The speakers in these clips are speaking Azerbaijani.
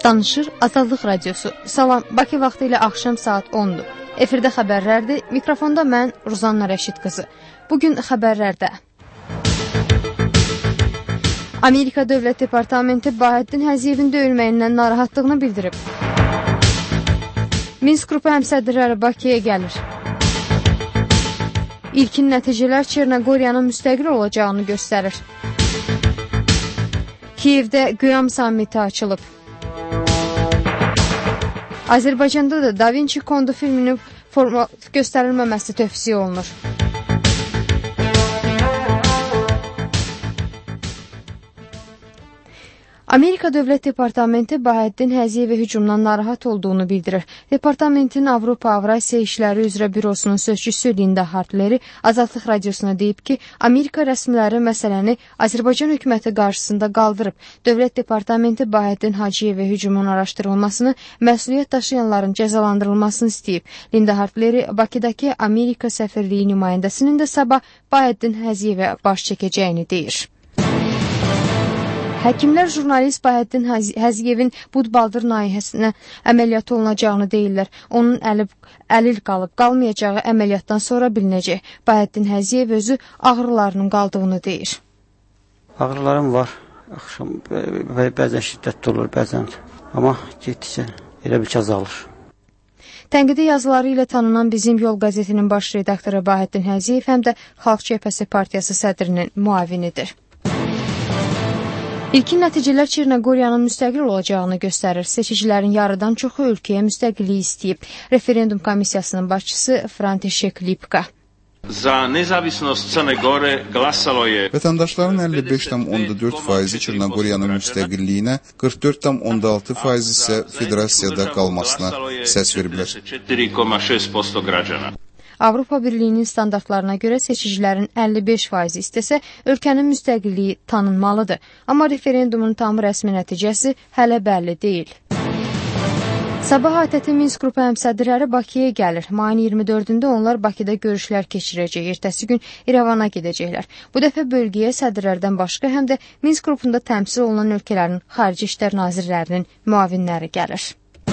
Danışır Azadlıq Radiosu. Salam, Bakı vaxtı ilə axşam saat 10-dur. Efirdə xəbərlərdir. Mikrofonda mən Ruzanna Rəşid qızı. Bugün xəbərlərdə Amerika Dövlət Departamenti Bahəddin Həziyevin döyülməyindən narahatlığını bildirib. Minsk qrupu həmsədrləri Bakıya gəlir. İlkin nəticələr Çernogoriyanın müstəqil olacağını göstərir. Kiyevdə Qiyam sammiti açılıb. Azərbaycanda da Da Vinci Kondu filminin göstərilməməsi tövsiyə olunur. Amerika Dövlət Departamenti Bahəddin Həziyevə hücumdan narahat olduğunu bildirir. Departamentin Avropa-Avrasiya İşləri üzrə bürosunun sözçüsü Linda Hartleri Azadlıq Radiosuna deyib ki, Amerika rəsmiləri məsələni Azərbaycan hökuməti qarşısında qaldırıb. Dövlət Departamenti Bahəddin Hacıyevə hücumun araşdırılmasını, məsuliyyət daşıyanların cəzalandırılmasını istəyib. Linda Hartleri Bakıdakı Amerika səfirliyi nümayəndəsinin də sabah Bahəddin Həziyevə baş çəkəcəyini deyir. Həkimlər jurnalist Bahəddin Həziyevin bud-baldır nahiyəsinə əməliyyat olunacağını deyirlər. Onun əlil qalıb, qalmayacağı əməliyyatdan sonra bilinəcək. Bahəddin Həziyev özü ağrılarının qaldığını deyir. Ağrılarım var. Axşam bəzən şiddətli olur, bəzən. Amma getdikcə elə bir azalır. Tənqidi yazıları ilə tanınan Bizim Yol qəzetinin baş redaktoru Bahəddin Həziyev həm də Xalq Cəbhəsi Partiyası sədrinin müavinidir. İlkin nəticələr Çernogoriyanın müstəqil olacağını göstərir. Seçicilərin yarıdan çoxu ölkəyə müstəqillik istəyib. Referendum komissiyasının başçısı František Lipka. Vətəndaşların 55,4% Çernogoriyanın müstəqilliyinə, 44,6% isə federasiyada qalmasına səs veriblər. Avropa Birliyinin standartlarına görə seçicilərin 55% istəsə, ölkənin müstəqilliyi tanınmalıdır. Amma referendumun tam rəsmi nəticəsi hələ bəlli deyil. Sabah ATƏT Minsk qrupu həmsədrləri Bakıya gəlir. Mayın 24-də onlar Bakıda görüşlər keçirəcək. Ertəsi gün İrəvana gedəcəklər. Bu dəfə bölgəyə sədrlərdən başqa həm də Minsk qrupunda təmsil olunan ölkələrin xarici işlər nazirlərinin müavinləri gəlir.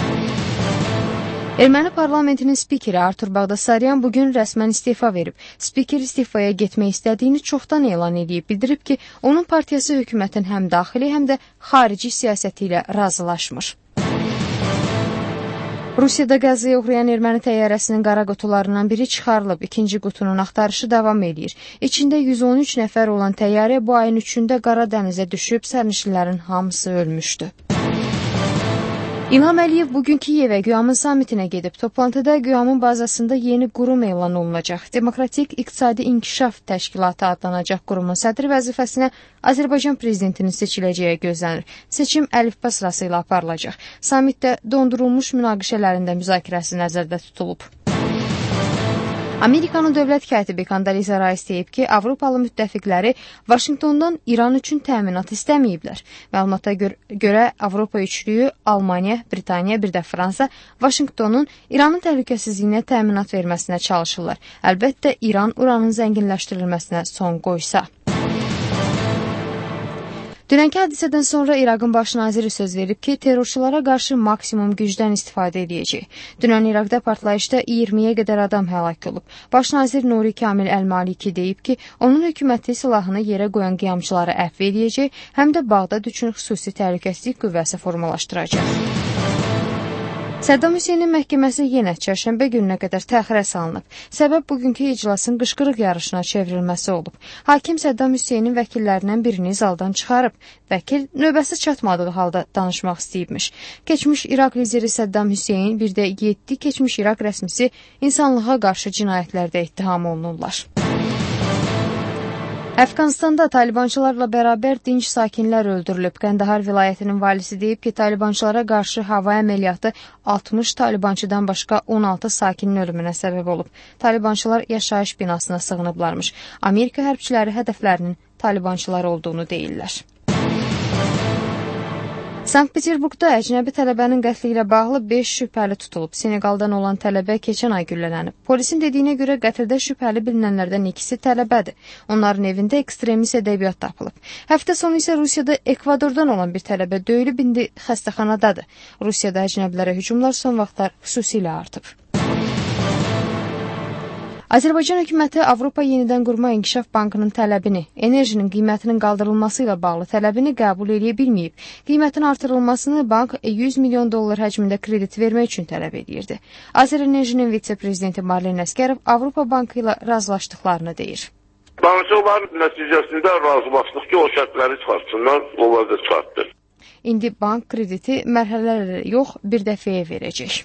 Erməni parlamentinin spikeri Artur Bağdasaryan bugün rəsmən istefa verib. Spiker istifaya getmək istədiyini çoxdan elan edib, bildirib ki, onun partiyası hökumətin həm daxili, həm də xarici siyasəti ilə razılaşmır. Rusiyada Qəzzaya uğrayan erməni təyyarəsinin qara qutularından biri çıxarılıb, ikinci qutunun axtarışı davam edir. İçində 113 nəfər olan təyyarə bu ayın 3-də Qara dənizə düşüb, sərnişinlərin hamısı ölmüşdü. İlham Əliyev bugün Kiyevə Qiyamın sammitinə gedib. Toplantıda Qiyamın bazasında yeni qurum elan olunacaq. Demokratik İqtisadi İnkişaf Təşkilatı adlanacaq qurumun sədri vəzifəsinə Azərbaycan prezidentinin seçiləcəyi gözlənir. Seçim əlifba sırası ilə aparılacaq. Sammitdə dondurulmuş münaqişələrində müzakirəsi nəzərdə tutulub. Amerikanın dövlət katibi Kondoliza Rice deyib ki, Avropalı müttəfiqləri Vaşinqtondan İran üçün təminat istəməyiblər. Məlumata görə Avropa üçlüyü Almaniya, Britaniya, bir də Fransa Vaşinqtonun İranın təhlükəsizliyinə təminat verməsinə çalışırlar. Əlbəttə, İran uranın zənginləşdirilməsinə son qoysa. Dünənki hadisədən sonra İraqın baş naziri söz verib ki, terrorçulara qarşı maksimum gücdən istifadə edəcək. Dünən İraqda partlayışda 20-yə qədər adam həlak olub. Baş nazir Nuri Kamil Əl-Maliki deyib ki, onun hökuməti silahını yerə qoyan qiyamçıları əfv edəcək, həm də Bağdad üçün xüsusi təhlükəsizlik qüvvəsi formalaşdıracaq. Səddam Hüseynin məhkəməsi yenə çərşənbə gününə qədər təxirə salınıb. Səbəb bugünkü iclasın qışqırıq yarışına çevrilməsi olub. Hakim Səddam Hüseynin vəkillərindən birini zaldan çıxarıb. Vəkil növbəsi çatmadığı halda danışmaq istəyibmiş. Keçmiş İraq lideri Səddam Hüseyn, bir də 7 keçmiş İraq rəsmisi insanlığa qarşı cinayətlərdə ittiham olunurlar. Əfqanistanda talibançılarla bərabər dinc sakinlər öldürülüb. Qəndahar vilayətinin valisi deyib ki, talibançılara qarşı hava əməliyyatı 60 talibançıdan başqa 16 sakinin ölümünə səbəb olub. Talibançılar yaşayış binasına sığınıblarmış. Amerika hərbçiləri hədəflərinin talibançılar olduğunu deyirlər. Sankt-Peterburqda əcnəbi tələbənin qətli ilə bağlı 5 şübhəli tutulub. Seneqaldan olan tələbə keçən ay güllələnib. Polisin dediyinə görə qətldə şübhəli bilinənlərdən ikisi tələbədir. Onların evində ekstremist ədəbiyyat tapılıb. Həftə sonu isə Rusiyada Ekvadordan olan bir tələbə döyülüb, indi xəstəxanadadır. Rusiyada əcnəbilərə hücumlar son vaxtlar xüsusilə artıb. Azərbaycan hökuməti Avropa Yenidən Qurma İnkişaf Bankının tələbini, enerjinin qiymətinin qaldırılması ilə bağlı tələbini qəbul edə bilməyib. Qiymətin artırılmasını bank 100 milyon dollar həcmində kredit vermək üçün tələb edirdi. Azərenerjinin vitse-prezidenti Marlen Əsgərov Avropa Bankı ilə razılaşdıqlarını deyir. Danışıqların nəticəsində razılaşdıq ki, o şərtləri çıxartsınlar, onlar da çıxartdı. İndi bank krediti mərhələlərlə yox, bir dəfəyə verəcək.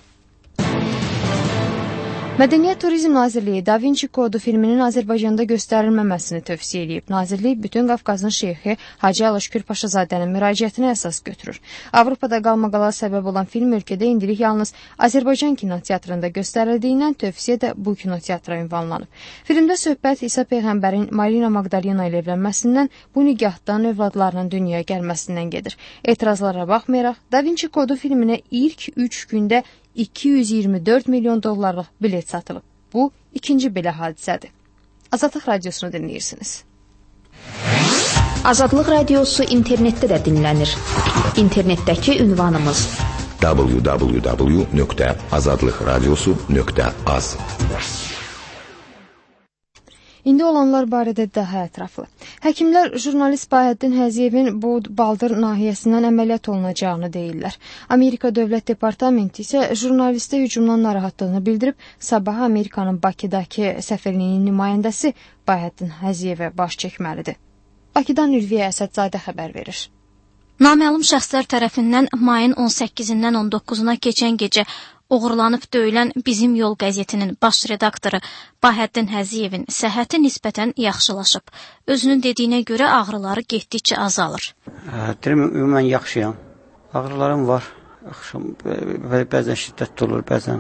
Mədəniyyət Turizm Nazirliyi Da Vinci Kodu filminin Azərbaycanda göstərilməməsini tövsiyə edib. Nazirlik bütün Qafqazın şeyxi Hacı Alaşkür Paşazadənin müraciətinə əsas götürür. Avropada qalmaqala səbəb olan film ölkədə indilik yalnız Azərbaycan kinoteatrında göstərildiyindən tövsiyə də bu kinoteatra ünvanlanıb. Filmdə söhbət İsa Peyğəmbərin Marina Magdalena ilə evlənməsindən, bu nigahdan övladlarının dünyaya gəlməsindən gedir. Etirazlara baxmayaraq, Da Vinci Kodu filminə ilk 3 gündə 224 milyon dollarlıq bilet satılıb. Bu, ikinci belə hadisədir. Azadlıq Radiosunu dinləyirsiniz. Azadlıq Radiosu internetdə də dinlənir. İnternetdəki ünvanımız www.azadlıqradiosu.az. İndi olanlar barədə daha ətraflı. Həkimlər jurnalist Bahəddin Həziyevin Bud-Baldır nahiyəsindən əməliyyat olunacağını deyirlər. Amerika Dövlət Departamenti isə jurnalistə hücumdan narahatlığını bildirib, sabah Amerikanın Bakıdakı səfirliyinin nümayəndəsi Bahəddin Həziyevə baş çəkməlidir. Bakıdan Ülviyə Əsədzadə xəbər verir. Naməlum şəxslər tərəfindən mayın 18-dən 19-una keçən gecə oğurlanıb döyülən Bizim Yol qəzetinin baş redaktoru Bahəddin Həziyevin səhhəti nisbətən yaxşılaşıb. Özünün dediyinə görə ağrıları getdikcə azalır. Ümumən yaxşıyam. Ağrılarım var. Axşam bəzən şiddətli olur, bəzən.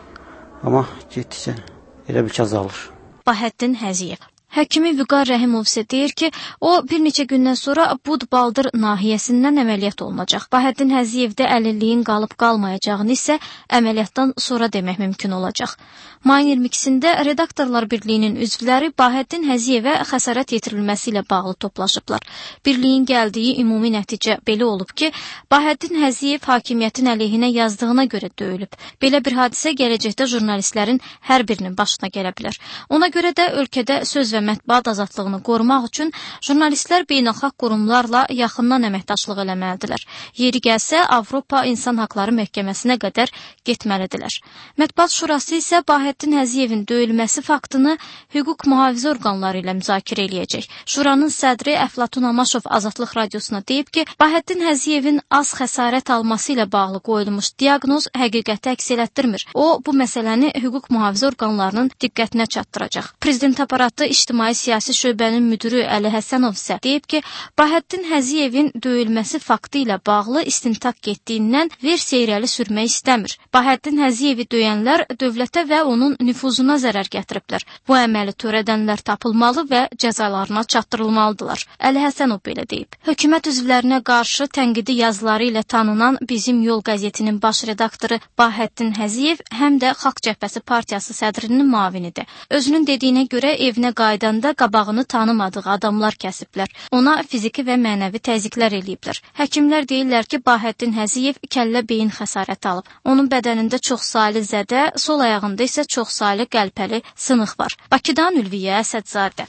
Amma getdikcə elə bil ki azalır. Bahəddin Həziyev. Həkimi Vüqar Rəhimov isə deyir ki, o bir neçə gündən sonra Bud-Baldır nahiyəsindən əməliyyat olunacaq. Bahəddin Həziyevdə əlilliyin qalıb-qalmayacağını isə əməliyyatdan sonra demək mümkün olacaq. Mayın 22-sində Redaktorlar Birliyinin üzvləri Bahəddin Həziyevə xəsarət yetirilməsi ilə bağlı toplaşıblar. Birliyin gəldiyi ümumi nəticə belə olub ki, Bahəddin Həziyev hakimiyyətin əleyhinə yazdığına görə döyülüb. Belə bir hadisə gələcəkdə jurnalistlərin hər birinin başına gələ bilər. Ona görə də ölkədə söz və mətbuat azadlığını qorumaq üçün jurnalistlər beynəlxalq qurumlarla yaxından əməkdaşlıq eləməlidirlər. Yeri gəlsə, Avropa İnsan Haqları Məhkəməsinə qədər getməlidirlər. Mətbuat Şurası isə Bahəddin Həziyevin döyülməsi faktını hüquq mühafizə orqanları ilə müzakirə eləyəcək. Şuranın sədri Əflatun Amaşov Azadlıq Radiosuna deyib ki, Bahəddin Həziyevin az xəsarət alması ilə bağlı qoyulmuş diaqnoz həqiqəti əks elətdirmir. O, bu məsələni hüquq mühafizə orqanlarının diqqətinə çatdıracaq. Prezident aparatı İctimai Siyasi Şöbənin müdürü Əli Həsənov isə deyib ki, Bahəddin Həziyevin döyülməsi faktı ilə bağlı istintaq getdiyindən versiya irəli sürmək istəmir. Bahəddin Həziyevi döyənlər dövlətə və onun nüfuzuna zərər gətiriblər. Bu əməli törədənlər tapılmalı və cəzalarına çatdırılmalıdırlar. Əli Həsənov belə deyib. Hökumət üzvlərinə qarşı tənqidi yazıları ilə tanınan Bizim Yol qəzetinin baş redaktoru Bahəddin Həziyev həm də Xalq Cəbhəsi Partiyası sədrinin müavinidir. Özünün dediyinə görə evinə qaydanda qabağını tanımadığı adamlar kəsiblər. Ona fiziki və mənəvi təzyiqlər eləyiblər. Həkimlər deyirlər ki, Bahəddin Həziyev kəllə beyin xəsarəti alıb. Onun bədənində çoxsaylı zədə, sol ayağında isə çoxsaylı qəlpəli sınıq var. Bakıdan Ülviyə Əsədzadə.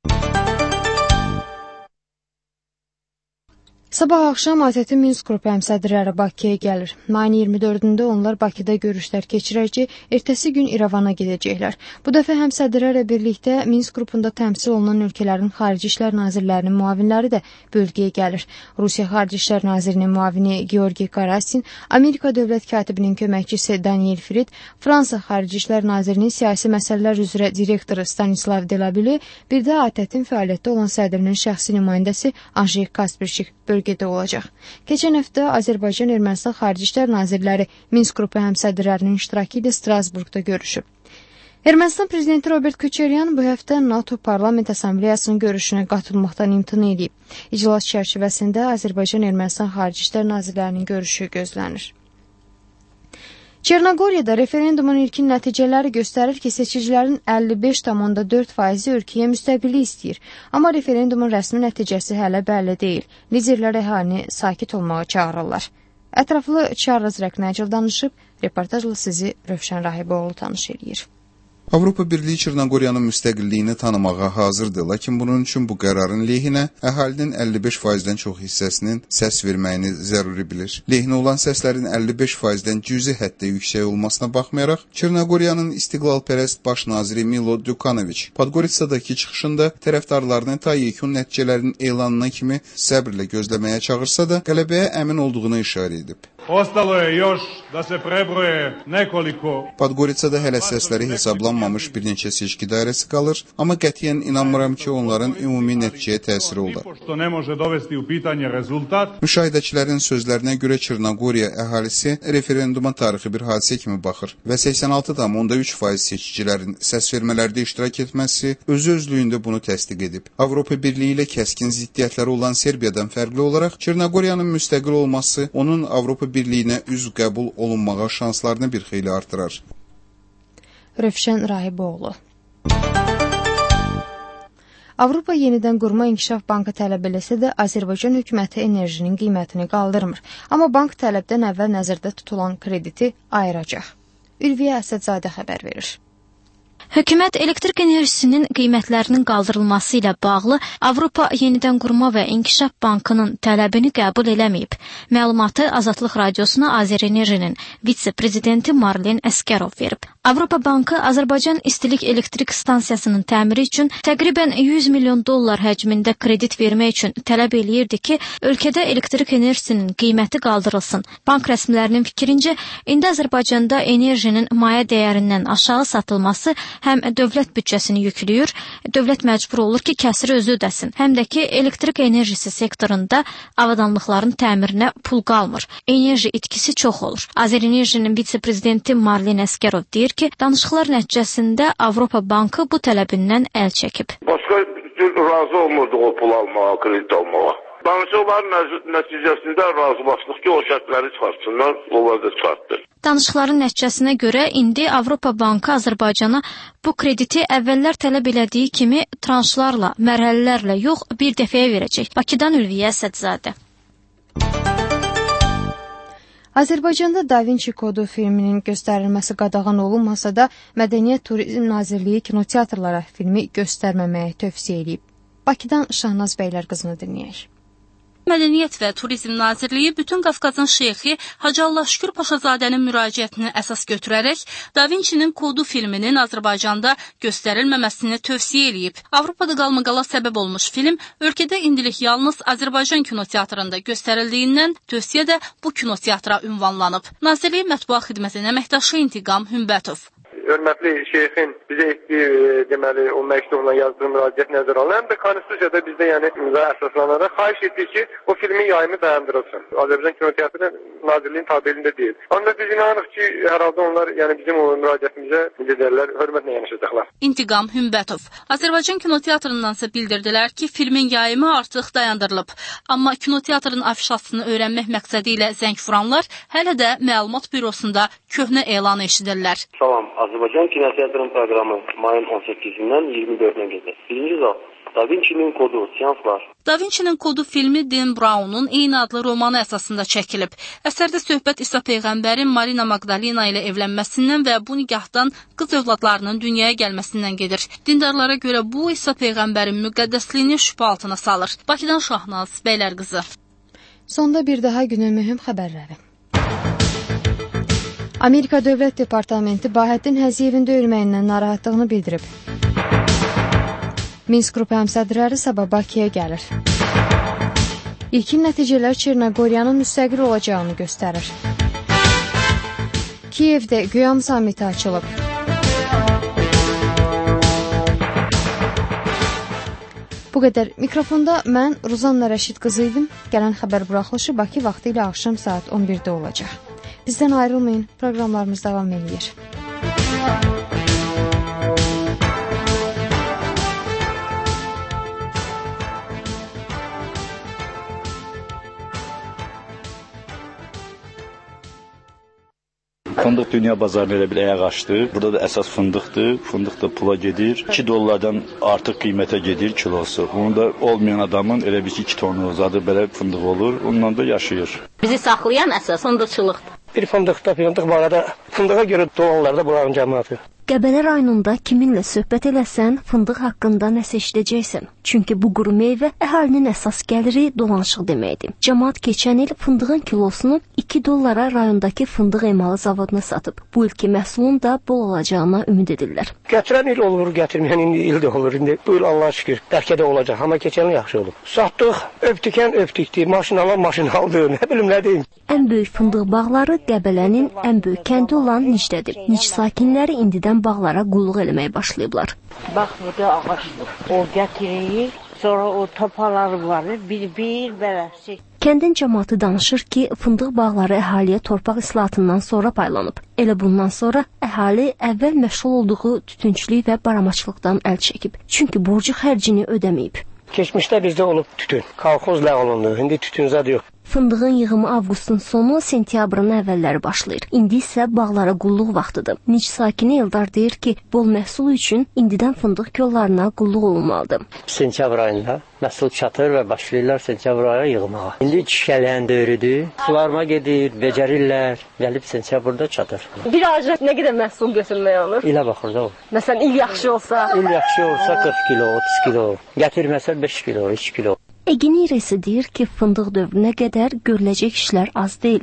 Sabah axşam ATƏT Minsk qrupu həmsədrləri Bakıya gəlir. Mayın 24-də onlar Bakıda görüşlər keçirər ki, ertəsi gün İrəvana gedəcəklər. Bu dəfə həmsədrlərlə birlikdə Minsk qrupunda təmsil olunan ölkələrin xarici işlər nazirlərinin müavinləri də bölgəyə gəlir. Rusiya Xarici İşlər Nazirinin müavini Georgi Karasin, Amerika Dövlət Katibinin köməkçisi Daniel Frid, Fransa Xarici İşlər Nazirinin siyasi məsələlər üzrə direktoru Stanislav Delabili, bir də ATƏT-in fəaliyyətdə olan sədrinin şəxsi nümayəndəsi Anjey Kasperçik bölgədə olacaq. Keçən həftə Azərbaycan Ermənistan Xarici İşlər Nazirləri Minsk qrupu həmsədrlərinin iştirakı ilə Strasburqda görüşüb. Ermənistan prezidenti Robert Köçəryan bu həftə NATO Parlament Assambleyasının görüşünə qatılmaqdan imtina edib. İclas çərçivəsində Azərbaycan-Ermənistan Xarici İşlər Nazirlərinin görüşü gözlənir. Çernogoriyada referendumun ilkin nəticələri göstərir ki, seçicilərin 55,4% ölkəyə müstəqillik istəyir. Amma referendumun rəsmi nəticəsi hələ bəlli deyil. Liderlər əhalini sakit olmağa çağırırlar. Ətraflı Charles Rəknəcil danışıb, reportajla sizi Rövşən Rahiboğlu tanış edir. Avropa Birliyi Çernogoriyanın müstəqilliyini tanımağa hazırdır, lakin bunun üçün bu qərarın lehinə əhalinin 55%-dən çox hissəsinin səs verməyini zəruri bilir. Lehinə olan səslərin 55%-dən cüzi həddə yüksək olmasına baxmayaraq, Çernogoriyanın istiqlalpərəst baş naziri Milo Djukanoviç Podgoritsa'dakı çıxışında tərəfdarlarını ta yekun nəticələrin elanına kimi səbrlə gözləməyə çağırsa da, qələbəyə əmin olduğunu işarə edib. Podgoritsa'da hələ səsləri hesablanmamış bir neçə seçki dairəsi qalır, amma qətiyyən inanmıram ki, onların ümumi nəticəyə təsiri olar. Müşahidəçilərin sözlərinə görə Çernogoriya əhalisi referenduma tarixi bir hadisə kimi baxır və 86,3% seçicilərin səs vermələrdə iştirak etməsi özü-özlüyündə bunu təsdiq edib. Avropa Birliyi ilə kəskin ziddiyyətləri olan Serbiyadan fərqli olaraq, Çernogoriyanın müstəqil olması onun Avropa Birliyinə üzv qəbul olunmağa şanslarını bir xeyli artırar. Rövşən Rahiboğlu. Avropa Yenidən Qurma İnkişaf Bankı tələb eləsə də Azərbaycan hökuməti enerjinin qiymətini qaldırmır. Amma bank tələbdən əvvəl nəzərdə tutulan krediti ayıracaq. Ülviyə Əsədzadə xəbər verir. Hökumət elektrik enerjisinin qiymətlərinin qaldırılması ilə bağlı Avropa Yenidən Qurma və İnkişaf Bankının tələbini qəbul eləməyib. Məlumatı Azadlıq Radiosuna Azərenerjinin vitse-prezidenti Marlen Əsgərov verib. Avropa Bankı Azərbaycan İstilik Elektrik Stansiyasının təmiri üçün təqribən 100 milyon dollar həcmində kredit vermək üçün tələb eləyirdi ki, ölkədə elektrik enerjisinin qiyməti qaldırılsın. Bank rəsmilərinin fikrincə, indi Azərbaycanda enerjinin maya dəyərindən aşağı satılması həm dövlət büdcəsini yüklüyür, dövlət məcbur olur ki, kəsiri özü ödəsin, həm də ki, elektrik enerjisi sektorunda avadanlıqların təmirinə pul qalmır. Enerji itkisi çox olur. Azərenerjinin vitse-prezidenti Marlen Əsgərov deyir ki, danışıqlar nəticəsində Avropa Bankı bu tələbindən əl çəkib. Başqa razı olmurduq o pul almağa, kredit almağa. Danışıqların nəticəsində razılaşdıq ki, o şərtləri çıxartsınlar, onlar da çıxartdı. Danışıqların nəticəsinə görə indi Avropa Bankı Azərbaycana bu krediti əvvəllər tələb elədiyi kimi tranşlarla, mərhələlərlə yox, bir dəfəyə verəcək. Bakıdan Ülviyə Əsədzadə. Azərbaycanda Da Vinci Kodu filminin göstərilməsi qadağan olunmasa da, Mədəniyyət Turizm Nazirliyi kinoteatrlara filmi göstərməməyə tövsiyə edib. Bakıdan Şahnaz Bəylərqızını dinləyək. Mədəniyyət və Turizm Nazirliyi bütün Qafqazın şeyxi Hacı Allah Şükür Paşazadənin müraciətini əsas götürərək Da Vinci'nin Kodu filminin Azərbaycanda göstərilməməsini tövsiyə eləyib. Avropada qalmaqala səbəb olmuş film ölkədə indilik yalnız Azərbaycan kinoteatrında göstərildiyindən tövsiyə də bu kinoteatra ünvanlanıb. Nazirliyi Mətbuat Xidmətinin əməkdaşı İntiqam Hümbətov. Hörmətli şeyxin bizə etdiyi, deməli, o məktubla yazdığı müraciət nəzərə alınır. Həm də konstitusiyada bizdə yəni imzaya əsaslanaraq xahiş etdik ki, o filmin yayımı dayandırılsın. Azərbaycan Kinoteatrı Nazirliyin tabeliyində deyil. Ancaq biz inanırıq ki, hər halda onlar yəni bizim o müraciətimizə liderlər hörmətlə yanaşacaqlar. İntiqam Hümbətov. Azərbaycan Kinoteatrındansa bildirdilər ki, filmin yayımı artıq dayandırılıb. Amma kinoteatrın afişasını öyrənmək məqsədi ilə zəng vuranlar hələ də məlumat bürosunda köhnə elanı eşidirlər. Salam, Azərbaycan Kinoteatrının proqramı mayın 18-dən 24-nə gedir. Birinci zal, Da Vinci'nin Kodu, seanslar. Da Vinci'nin Kodu filmi Dan Brown'un eyni adlı romanı əsasında çəkilib. Əsərdə söhbət İsa Peyğəmbərin Marina Magdalena ilə evlənməsindən və bu nigahdan qız övladlarının dünyaya gəlməsindən gedir. Dindarlara görə bu İsa Peyğəmbərin müqəddəsliyini şübhə altına salır. Bakıdan Şahnaz Bəylərqızı. Sonda bir daha günün mühüm xəbərləri. Amerika Dövlət Departamenti Bahəddin Həziyevin döyülməyindən narahatlığını bildirib. Minsk qrupu həmsədrləri sabah Bakıya gəlir. İlkin nəticələr Çernogoriyanın müstəqil olacağını göstərir. Kiyevdə Qiyam samiti açılıb. Bu qədər. Mikrofonda mən Ruzanna Rəşid qızı idim. Gələn xəbər buraxılışı Bakı vaxtı ilə axşam saat 11-də olacaq. Bizdən ayrılmayın, proqramlarımız davam edir. Fındıq dünya bazarına elə bir ayaq açdı. Burada da əsas fındıqdır. Fındıq da pula gedir. $2 artıq qiymətə gedir kilosu. Bunu da olmayan adamın elə bir 2 tonu zadı belə fındıq olur. Ondan da yaşayır. Bizi saxlayan əsas fındıqçılıqdır. Bir fındıq bağada fındığa görə dolanlarda buranın cəmaatı. Qəbələ rayonunda kiminlə söhbət eləsən, fındıq haqqında nəsə eşidəcəksən. Çünki bu quru meyvə əhalinin əsas gəliri dolanışıq deməkdir. Cəmaat keçən il fındığın kilosunu $2 rayondakı fındıq emalı zavoduna satıb. Bu ilki məhsulun da bol olacağına ümid edirlər. Gətirən il olur, gətirməyən il də olur. İndi bu il Allah şükür bəlkə də olacaq. Amma keçən il yaxşı olub. Satdıq, öpdükdi, maşın alan maşın aldı, nə bilim nə deyim. Ən böyük fındıq bağları Qəbələnin ən böyük kəndi olan Nicdədir. Nic sakinləri indidən bağlara qulluq eləməyə başlayıblar. Bax, burada ağaçdır. O gətirir, sonra o topaları var, bir beləsi. Kəndin cəmaatı danışır ki, fındıq bağları əhaliyə torpaq islahatından sonra paylanıb. Elə bundan sonra əhali əvvəl məşğul olduğu tütünçülük və baramaçılıqdan əl çəkib. Çünki borcu xərcini ödəməyib. Keçmişdə bizdə olub tütün. Kolxoz ləğv olundu. İndi tütün zad yox. Fındığın yığımı avqustun sonu, sentyabrın əvvəlləri başlayır. İndi isə bağlara qulluq vaxtıdır. Nic sakini Eldar deyir ki, bol məhsul üçün indidən fındıq kollarına qulluq olunmalıdır. Sentyabr ayında məhsul çatır və başlayırlar sentyabr ayına yığmağa. İndi çiçəklərin dövrüdür. Sularma gedir, becərirlər, gəlib sentyabrda çatır. Bir ağaca nə qədər məhsul götürməyə olur? İlə baxır da o. Məsələn, il yaxşı olsa? İl yaxşı olsa 40 kilo, 30 kilo. Gətirməsə 5 kilo, 3 kilo. Eginir isə deyir ki, fındıq dövrünə qədər görüləcək işlər az deyil.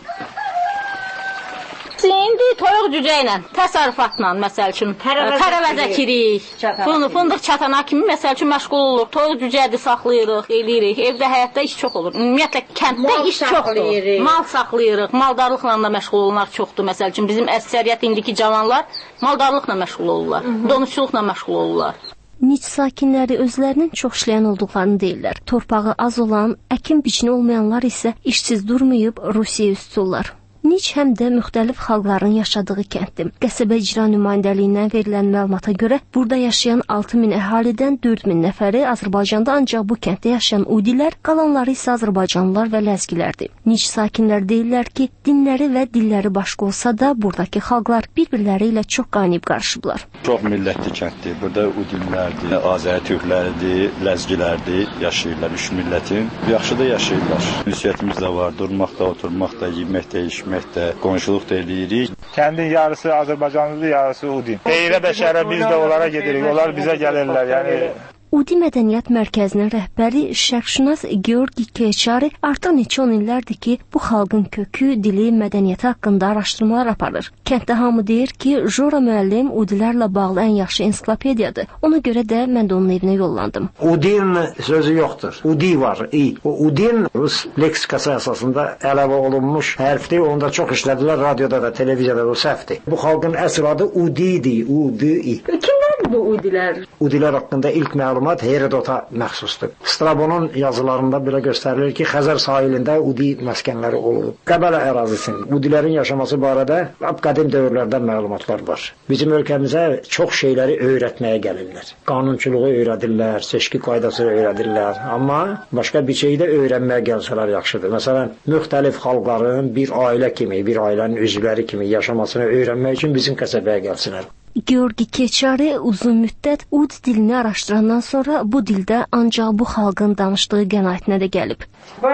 İndi toyuq cücə ilə, təsərrüfatla, məsəl üçün, tərəvəz əkirik, fındıq çatana kimi, məsəl üçün, məşğul oluruq, toyuq cücədir, saxlayırıq, eləyirik, evdə, həyatda iş çox olur. Ümumiyyətlə, kənddə iş çoxdur, mal saxlayırıq, maldarlıqla da məşğul olanlar çoxdur, məsəl üçün, bizim əksəriyyət indiki cavanlar maldarlıqla məşğul olurlar, donuzçuluqla məşğul olurlar. Nic sakinləri özlərinin çox işləyən olduqlarını deyirlər. Torpağı az olan, əkin-biçini olmayanlar isə işsiz durmayıb Rusiyaya üz tuturlar. Nic həm də müxtəlif xalqların yaşadığı kənddir. Qəsəbə icra nümayəndəliyindən verilən məlumata görə burada yaşayan 6000 əhalidən 4000 nəfəri Azərbaycanda, ancaq bu kənddə yaşayan udilər, qalanları isə azərbaycanlılar və ləzgilərdir. Nic sakinlər deyirlər ki, dinləri və dilləri başqa olsa da buradakı xalqlar bir-birləri ilə çox qaynayıb qarışıblar. Çox millətli kənddir. Burada udillərdir, Azəri türkləridir, ləzgilərdir, yaşayırlar. Üç millətin yaxşı da yaşayırlar. Ünsiyyətimiz də var, durmaqda, oturmaqda, yeməkdə, içməkdə, qonşuluq da eləyirik. Kəndin yarısı Azərbaycanlıdır, yarısı Udin. Xeyrə bəşərə biz də onlara gedirik, onlar bizə gəlirlər. Yəni Udi Mədəniyyət Mərkəzinin rəhbəri şərqşünas Georgi Keçari artıq neçə 10 illərdir ki, bu xalqın kökü, dili, mədəniyyəti haqqında araşdırmalar aparır. Kənddə hamı deyir ki, Jora müəllim udilərlə bağlı ən yaxşı ensiklopediyadır. Ona görə də mən də onun evinə yollandım. Udin sözü yoxdur. Udi var, i. O Udin rus leksikası əsasında əlavə olunmuş hərfdir. Onu da çox işlədilər, radioda da, televiziyada da o səhvdir. Bu xalqın əsl adı Udi'dir, Udi. Kimlərdir bu Udilər? Udilər haqqında ilk məlumat Herodota məxsusdur. Strabonun yazılarında belə göstərilir ki, Xəzər sahilində Udi məskənləri olub. Qəbələ ərazisinin Udilərin yaşaması barədə qədim dövrlərdən məlumatlar var. Bizim ölkəmizə çox şeyləri öyrətməyə gəlirlər. Qanunçuluğu öyrədirlər, seçki qaydası öyrədirlər. Amma başqa bir şeyi də öyrənməyə gəlsələr yaxşıdır. Məsələn, müxtəlif xalqların bir ailə kimi, bir ailənin üzvləri kimi yaşamasını öyrənmək üçün bizim qəsəbəyə gəlsinlər. Georgi Keçari uzun müddət Ud dilini araşdırandan sonra bu dildə ancaq bu xalqın danışdığı qənaətinə də gəlib.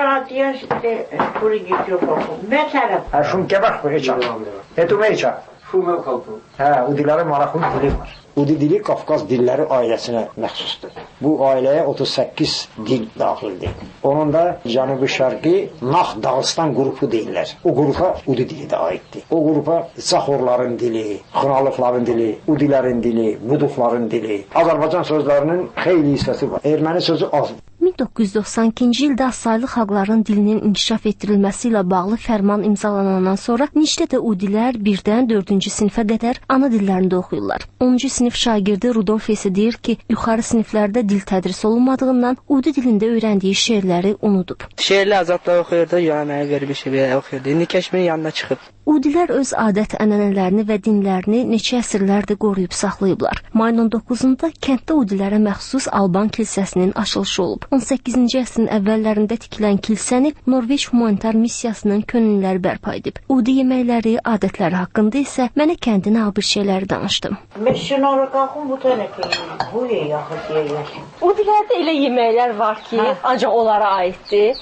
Udilərin maraqlı dili var. Udi dili Qafqaz dilləri ailəsinə məxsusdur. Bu ailəyə 38 dil daxildir. Onun da Cənubi-Şərqi Nax Dağıstan qrupu deyirlər. O qrupa Udi dili də aiddir. O qrupa Saxorların dili, Xınalıqların dili, Udilərin dili, Buduqların dili, Azərbaycan sözlərinin xeyli hissəsi var. Erməni sözü azdır. 1992-ci ildə saylı xalqların dilinin inkişaf etdirilməsi ilə bağlı fərman imzalanandan sonra Nicdə də udilər 1-dən 4-cü sinifə qədər ana dillərində oxuyurlar. 10-cu sinif şagirdi Rudolf isə deyir ki, yuxarı siniflərdə dil tədris olunmadığından Udi dilində öyrəndiyi şeirləri unudub. Şeirli azadla oxuyurdu, yanəməyə verib şeirləri oxuyurdu. İndi Keşmirin yanına çıxıb. Udilər öz adət-ənənələrini və dinlərini neçə əsrlərdir qoruyub saxlayıblar. Mayın 19-da kənddə Udilərə məxsus Alban kilsəsinin açılışı olub. 18-ci əsrin əvvəllərində tikilən kilsəni Norveç humanitar missiyasının könüllüləri bərpa edib. Udi yeməkləri, adətləri haqqında isə mənə kəndin bir şeyləri danışdım. Udilərdə elə yeməklər var ki, ancaq onlara aiddir.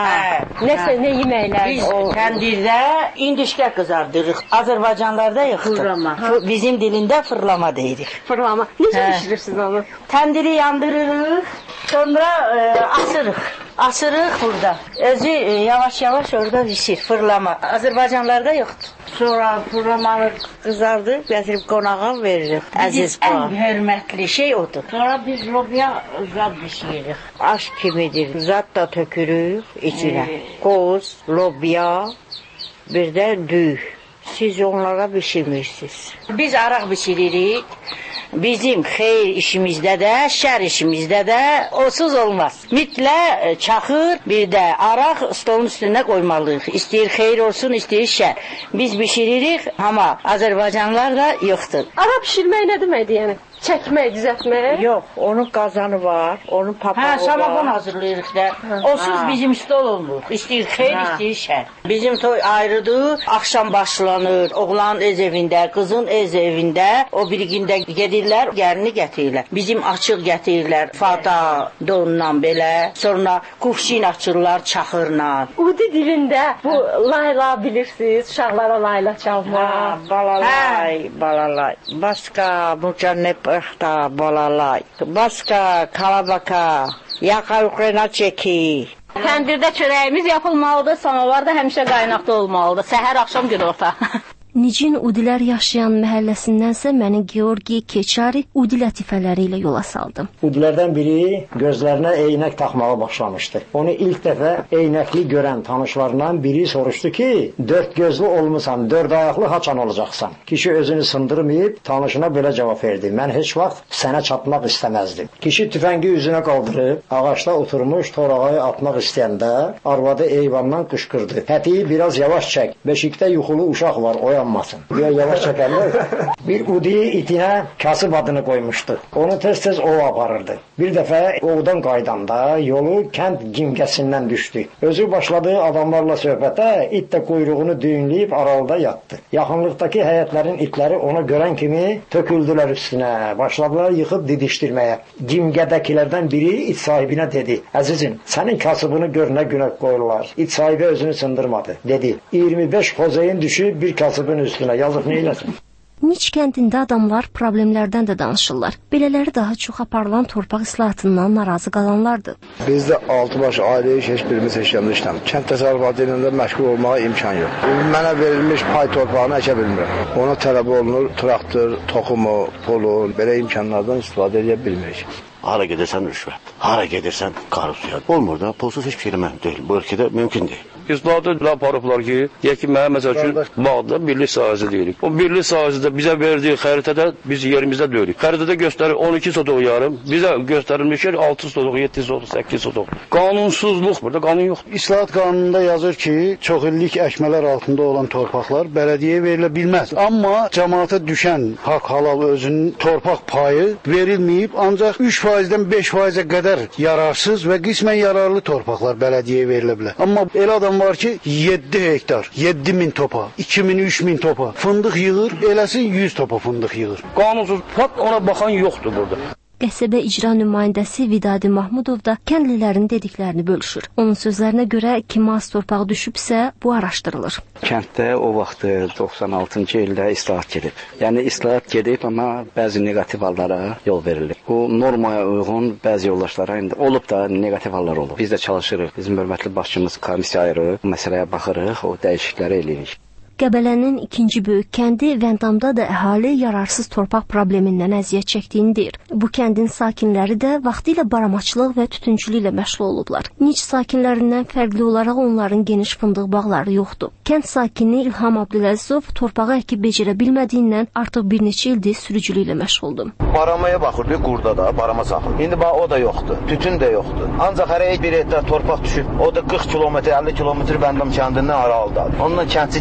Nəsə, nə yeməklər? Biz təndirdə indişkə qızardırıq. Azərbaycanlarda yıxdır. Bizim dilində fırlama deyirik. Fırlama. Necə pişirirsiniz onu? Təndiri yandırırıq, sonra asırıq. Asırıq burada. Özü yavaş-yavaş orada pişir, fırlama. Azərbaycanlarda yoxdur. Sonra fırlamanı qızardırıq, gətirib qonağa veririk. Əziz ən hörmətli şey odur. Sonra biz lobya zad pişiririk. Aş kimidir. Zad da tökürük içinə. Qoz, lobya, bir də düy. Siz onlara pişirmirsiniz. Biz araq pişiririk. Bizim xeyir işimizdə də, şər işimizdə də onsuz olmaz. Mütlə çaxır, bir də araq stolun üstünə qoymalıyıq. İstəyir xeyir olsun, istəyir şər. Biz pişiririk, amma Azərbaycanlar da yoxdur. Araq pişirmək nə deməkdir yəni? Çəkmək, düzəltmək? Yox, onun qazanı var, onun papağı var. Samagон hazırlayırıq da. Onsuz bizim stol olmur. İstəyir xeyir, istəyir şər. Bizim toy ayrıdır, axşam başlanır. Oğlanın öz evində, qızın öz evində, o birigində gedirlər, gərini gətirirlər. Bizim açıq gətirirlər, fata, donla belə. Sonra kufşin açırlar çaxırla. Udi dilində bu layla bilirsiniz, uşaqlara layla çalmaq. Balalay, balalay. Başqa mücənnəb balalay. Başqa kalabaka, yaka yukarına çeki. Təndirdə çörəyimiz yapılmalıdır, samovar da həmişə qaynaqda olmalıdır. Səhər, axşam, günorta. Nicin Udilər yaşayan məhəlləsindənsə məni Georgi Keçari Udi lətifələri ilə yola saldı. Udilərdən biri gözlərinə eynək taxmağa başlamışdı. Onu ilk dəfə eynəkli görən tanışlarından biri soruşdu ki, dörd gözlü olmusan, dörd ayaqlı haçan olacaqsan? Kişi özünü sındırmayıb, tanışına belə cavab verdi. Mən heç vaxt sənə çatmaq istəməzdim. Kişi tüfəngi üzünə qaldırıb, ağaçda oturmuş torağayı atmaq istəyəndə arvadı eyvandan qışqırdı. Hətiyi biraz yavaş çək, beşikdə yuxulu uşaq var, oyan. Yavaş çəkəlir. Bir Udi itinə kasıb adını qoymuşdu. Onu tez-tez o aparırdı. Bir dəfə ovdan qaydanda yolu kənd cimgəsindən düşdü. Özü başladığı adamlarla söhbətə, it də quyruğunu düyünləyib aralıda yatdı. Yaxınlıqdakı həyətlərin itləri onu görən kimi töküldülər üstünə. Başladılar yıxıb didişdirməyə. Cimgədəkilərdən biri it sahibinə dedi. Əzizim, sənin kasıbını gör nə günə qoyurlar. İt sahibi özünü sındırmadı. Dedi, 25 xozeyin düşüb bir kasıbın üstünə, yazıq neyləsin? Niç kəndində adamlar problemlərdən də danışırlar. Belələri daha çox aparılan torpaq islahatından narazı qalanlardır. Bizdə 6 baş ailə heç birimiz heçəndə işləmir. Kənd təsərrüfatı ilə məşğul olmağa imkan yox. Mənə verilmiş pay torpağını əkə bilmirəm. Ona tələb olunur traktor, toxumu, pulu, belə imkanlardan istifadə edə bilmirik. Hara gedirsən rüşvət, hara gedirsən korrupsiya. Olmur da, pulsuz heç bir şey eləmək deyil. Bu ölkədə mümkün deyil. İslahatı aparıblar ki, deyək ki, mənə məsəl üçün bağda birlik sahəsi deyirik. O birlik sahəsində bizə verdiyi xəritədə biz yerimizdə deyirik. Xəritədə göstərir 12 sotoq yarım, bizə göstərilmiş yer 6 sotoq, 7 sotoq, 8 sotoq. Qanunsuzluq, burada qanun yoxdur. İslahat qanununda yazır ki, çox illik əkmələr altında olan torpaqlar bələdiyyəyə verilə bilməz. Amma cəmaata düşən haqq halal özünün torpaq payı verilməyib, ancaq 3%-dən 5%-ə qədər yararsız və qismən yararlı torpaqlar bələdiyyəyə verilə bilər. Amma elə adam var ki, 7 hektar, 7000 topa, 2000, 3000 topa fındıq yığır, eləsi 100 topa fındıq yığır. Qanunsuz, fakt ona baxan yoxdur burada. Qəsəbə icra nümayəndəsi Vidadi Mahmudov da kəndlilərin dediklərini bölüşür. Onun sözlərinə görə kimə az torpağı düşübsə, bu araşdırılır. Kənddə o vaxt 96-cı ildə islahat gedib. Yəni islahat gedib, amma bəzi negativ hallara yol verilir. Bu normaya uyğun bəzi yoldaşlara olub da negativ hallar olub. Biz də çalışırıq. Bizim hörmətli başçımız komissiya ayırır, bu məsələyə baxırıq, o dəyişiklikləri eləyirik. Qəbələnin ikinci böyük kəndi Vəndamda da əhali yararsız torpaq problemindən əziyyət çəkdiyini deyir. Bu kəndin sakinləri də vaxtilə baramaçılıq və tütüncülüklə məşğul olublar. Niç sakinlərindən fərqli olaraq onların geniş fındıq bağları yoxdur. Kənd sakini İlham Abdüləzizov torpağı əkib becərə bilmədiyindən artıq bir neçə ildir sürücülüklə məşğuldur. Baramaya baxır, qurda da barama saxır. İndi bax o da yoxdur, tütün də yoxdur. Ancaq hər bir hektar torpaq düşüb, o da 40 kilometr, 50 kilometr Vəndam kəndindən aralıdadır. Ondan kəndçi gedib heç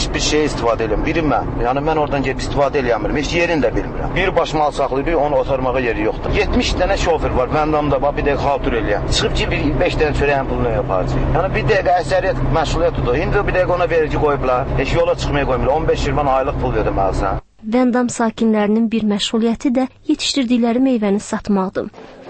heç bir şey istifadə edirəm. Biri mən. Yəni mən oradan gedib istifadə eləmirəm. Heç yerini də bilmirəm. Bir baş mal saxlayırıq, onu otarmağa yeri yoxdur. 70 dənə şofer var. Məndamda bax bir dəqiqə xatir eləyəm. Çıxıb ki, 5 dənə çörəyin pulunu yapacaq. Yəni bir dəqiqə əksəriyyət məşğuliyyət tutur. İndi bir dəqiqə ona verici qoyublar. Heç yola çıxmaya qoymurlar. 15-20 aylıq pul verdim alsan. Vəndam sakinlərinin bir məşğuliyyəti də yetişdirdikləri meyvəni satmaqdır.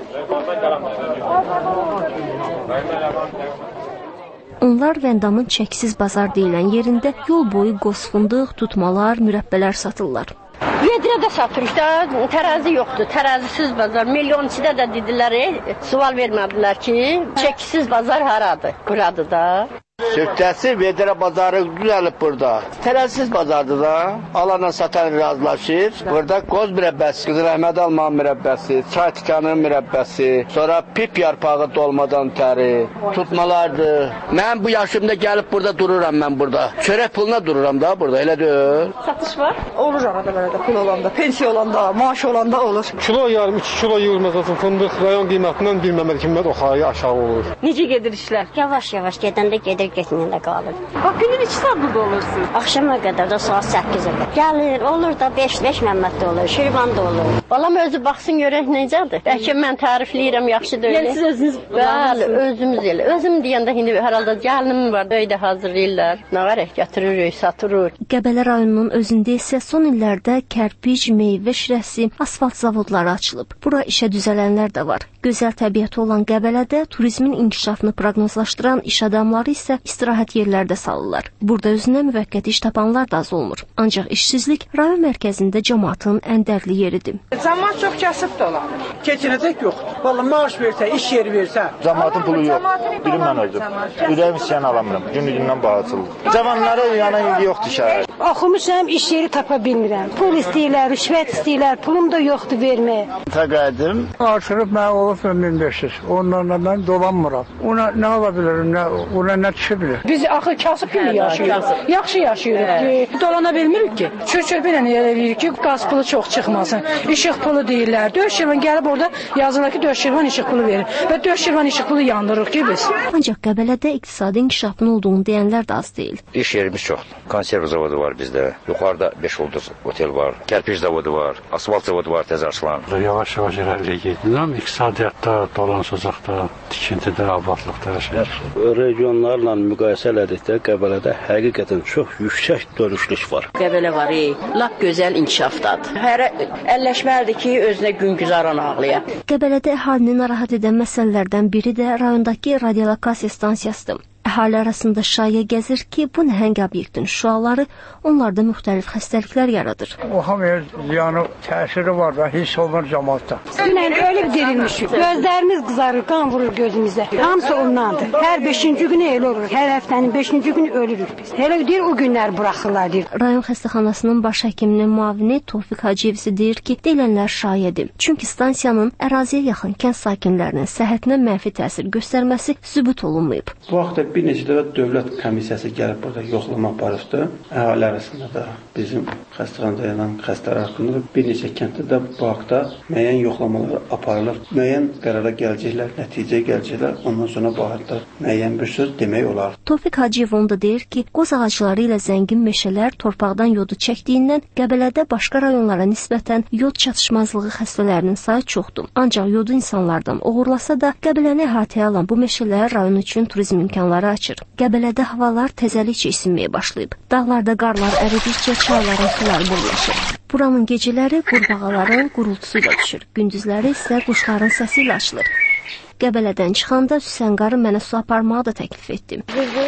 Onlar Vəndamın çəksiz bazar deyilən yerində yol boyu qoz fındıq, tutmalar, mürəbbələr satırlar. Vedrə də satırıq da, tərəzi yoxdur, tərəzisiz bazar. Milyonçidə də dedilər, sual vermədilər ki, çəksiz bazar haradır, buradır da. Südəsi Vedrə bazarı düzəlib burada. Tərəzisiz bazardır da. Alanla satan razılaşır. Burada qoz mürəbbəsi, Qızıl Əhməd alma mürəbbəsi, çay tikanı mürəbbəsi, sonra pip yarpağı dolmadan təri, tutmalardır. Mən bu yaşımda gəlib burada dururam mən burada. Çörək puluna dururam da burada, elə deyil. Satış var? Olur arada belə pul olanda, pensiya olanda, maaş olanda olur. Kilo yarım, 2 kilo yığılmaz olsun fındıq rayon qiymətindən bir məməli qiymət oxayı aşağı olur. Necə gedir işlər? Yavaş-yavaş gedəndə gedir, getməyəndə qalır. Bax, günün 2 saat burada olursun. Axşama qədər də saat 8-ə qədər. Gəlir, olur da 5 məmmət də olur, Şirvan da olur. Balam özü baxsın görək necədir. Bəlkə mən tərifləyirəm, yaxşı deyil. Yəni siz özünüz? Bəli, özümüz elə. Özüm deyəndə indi hər halda gəlinim var, öydə hazırlayırlar. Nə var, gətiririk, satırıq. Qəbələ rayonunun özündə isə son illərdə kərpic, meyvə şirəsi, asfalt zavodları açılıb. Bura işə düzələnlər də var. Gözəl təbiəti olan Qəbələdə turizmin inkişafını proqnozlaşdıran iş adamları isə istirahət yerlərdə salırlar. Burada özünə müvəqqəti iş tapanlar da az olmur. Ancaq işsizlik rayon mərkəzində cəmaatın ən dərdli yeridir. Cəmaat çox kasıb da olan. Keçinəcək yoxdur. Vallahi maaş versə, iş yeri versə. Cəmaatın pulu yox. Biri mən özüm. Ürəyim istəyən alamıram. Günü-gündən bahatçılıq. Cavanlara yəni yoxdur şəhər. Oxumuşam, iş yeri tapa bilmirəm. Pul istəyirlər, rüşvət istəyirlər, pulum da yoxdur verməyə. Təqədim artırıb mən olsun 1500. Onlarla mən dolanmıram. Ona nə ola bilərəm, ona nə düşə bilər. Biz axı kasıb kimi yaşayırıq. Yaxşı yaşayırıq. Dolana bilmirik ki. Çör-çörpə ilə eləyirik ki, qaz pulu çox çıxmasın. İşıq pulu deyirlər. 4 şirvan gəlib orada yazılır ki, 4 şirvan işıq pulu verir. Və 4 şirvan işıq pulu yandırırıq ki biz. Ancaq Qəbələdə iqtisadi inkişafın olduğunu deyənlər də az deyil. İş yerimiz çoxdur. Konserv zavodu var bizdə. Yuxarıda 5 ulduz otel var. Kərpic zavodu var. Asfalt zavodu var, təzə açılan. Yavaş-yavaş irəliyə gedirəm. İqtisadiyyatda, dolansızlıqda, tikintidə, abadlıqda yaşayır. Regionlarla müqayisə elədikdə Qəbələdə həqiqətən çox yüksək dönüşlük var. Qəbələ var, lap gözəl inkişafdadır. Hərə əlləşməlidir ki, özünə gün-güzaran ağlaya. Qəbələdə əhalini narahat edən məsələlərdən biri də rayondakı radiolokasiya stansiyasıdır. Əhali arasında şayə gəzir ki, bu nəhəng obyektin şüaları onlarda müxtəlif xəstəliklər yaradır. O hamıya ziyanı, təsiri var da, hiss olunur cəmaatda. Dünən ölüb dirilmişik. Gözlərimiz qızarır, qan vurur gözümüzə. Hamısı ondandır. Hər 5-ci günü elə olur. Hər həftənin 5-ci günü ölürük biz. Elə deyir, o günlər buraxırlar deyir. Rayon xəstəxanasının baş həkiminin müavini Tofiq Hacıyev deyir ki, deyilənlər şayədir. Çünki stansiyanın əraziyə yaxın kənd sakinlərinin səhhətinə mənfi təsir göstərməsi sübut olunmayıb. Bu vaxtda bir neçə dəfə dövlət komissiyası gəlib burada yoxlama aparıbdı. Əhali arasında da bizim xəstəxanada yanan xəstələr haqqında bir neçə kənddə də bu haqda müəyyən yoxlamalar aparılır. Müəyyən qərara gələcəklər, nəticəyə gələcəklər. Ondan sonra bu haqda müəyyən bir söz demək olar. Tofiq Hacıyev da deyir ki, qoz ağacları ilə zəngin meşələr torpaqdan yodu çəkdiyindən Qəbələdə başqa rayonlara nisbətən yod çatışmazlığı xəstələrinin sayı çoxdur. Ancaq yodu insanlardan uğurlasa da Qəbələni əhatəyə alan bu meşələr rayon üçün turizm imkanları açır. Qəbələdə havalar təzəlikcə isinməyə başlayıb. Dağlarda qarlar əridikcə çayların suları bollaşır. Buranın gecələri qurbağaların qurultusuyla düşür. Gündüzləri isə quşların səsi ilə açılır. Qəbələdən çıxanda Süsənqarı mənə su aparmağı da təklif etdim.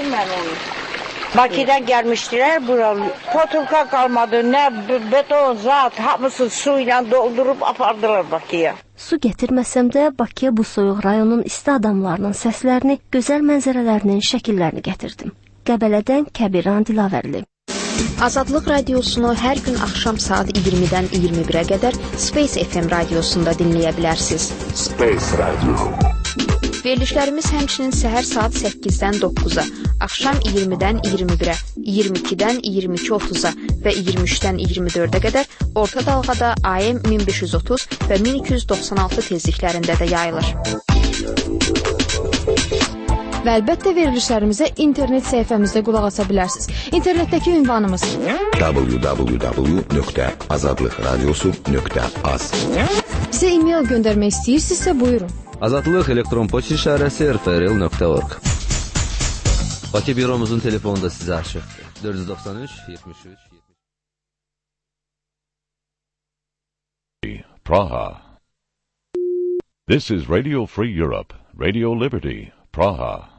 Bakıdan gəlmişdilər bura. Potulka qalmadı, nə beton, zat, hamısı su ilə doldurub apardılar Bakıya. Su gətirməsəm də Bakıya bu soyuq rayonun isti adamlarının səslərini, gözəl mənzərələrinin şəkillərini gətirdim. Qəbələdən Kəbiran Dilavərli. Azadlıq radiosunu hər gün axşam saat 20-dən 21-ə qədər Space FM radiosunda dinləyə bilərsiniz. Space Radio. Verilişlərimiz həmçinin səhər saat 8-dən 9-a, axşam 20-dən 21-ə, 22-dən 22:30-a və 23-dən 24-ə qədər orta dalğada AM 1530 və 1296 tezliklərində də yayılır. Və əlbəttə verilişlərimizə internet səhifəmizdə qulaq asa bilərsiniz. İnternetdəki ünvanımız www.azadlıqradiosu.az. Bizə e-mail göndərmək istəyirsinizsə buyurun. Azadlıq elektron poçt işarəsi rfrl.org. Bakı büromuzun telefonu da sizə açıqdır. 493 73 Praha. This is Radio Free Europe, Radio Liberty, Praha.